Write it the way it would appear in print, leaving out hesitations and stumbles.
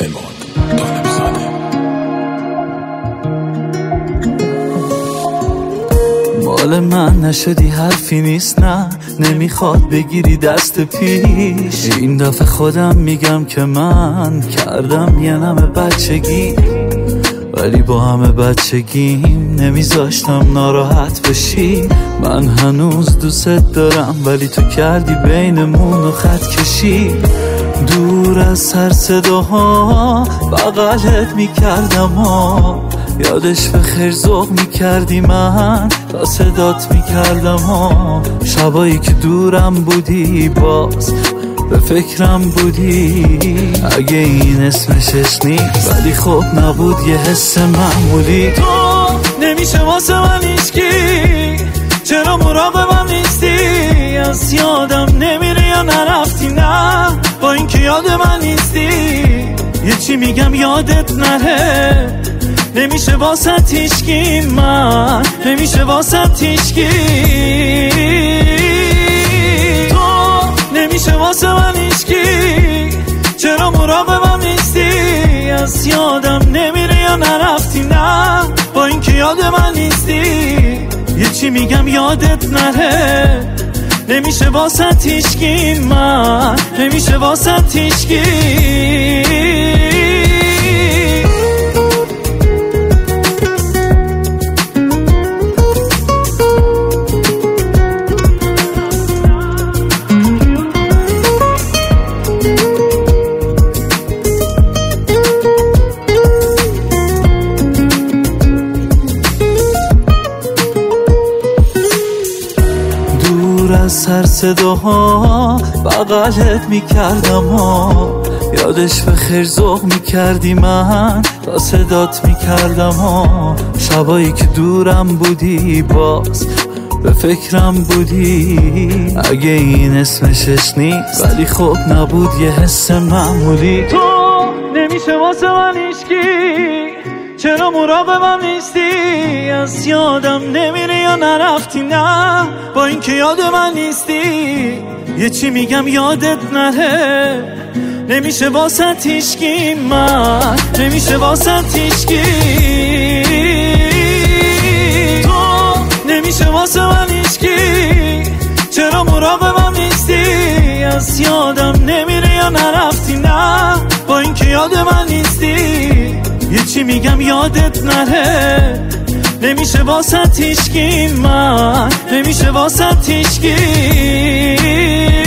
مال من نشدی حرفی نیست، نه نمیخواد بگیری دست پیش. این دفعه خودم میگم که من کردم یه نمه بچگی، ولی با همه بچگیم نمیذاشتم ناراحت بشی. من هنوز دوست دارم ولی تو کردی بینمون و خط کشی. دور از هر صداها بغلت میکردم ها، یادش به خیر ذوق میکردی من تا صدات میکردم ها. شبایی که دورم بودی باز به فکرم بودی، اگه این اسمش نیست ولی خب نبود یه حس معمولی. تو نمیشه واسه من هیچکی، چرا مراقبم نیستی؟ از یادم نمیری یا نرفتی؟ نه با این که یاد من نیستی. یه چی میگم یادت نره، نمیشه واسه هیچکی، من نمیشه واسه هیچکی. تو نمیشه واسه من هیچکی، چرا مراقبم نیستی؟ از یادم نمیری یا نرفتی؟ نه با این که یاد من نیستی. یه چی میگم یادت نره، نمیشه واسه هیچکی، من نمیشه واسه هیچکی. از هر صداها بغلت میکردم ها، یادش به خیر ذوق میکردی من تا صدات میکردم ها. شبایی که دورم بودی باز به فکرم بودی، اگه این اسمش نیست ولی خب نبود یه حس معمولی. تو نمیشه واسه من هیچکی، چرا مراقبم نیستی؟ از یادم نمیری یا نرفتی؟ نه با این که یاد من نیستی. یه چی میگم یادت نره، نمیشه واسه هیچکی، من نمیشه واسه هیچکی. تو نمیشه واسه من هیچکی، چرا مراقبم نیستی؟ از یادم نمیری یا نرفتی؟ نه با این که یاد من نیستی. یه چی میگم یادت نره، نمیشه واسه هیچکی، من نمیشه واسه هیچکی.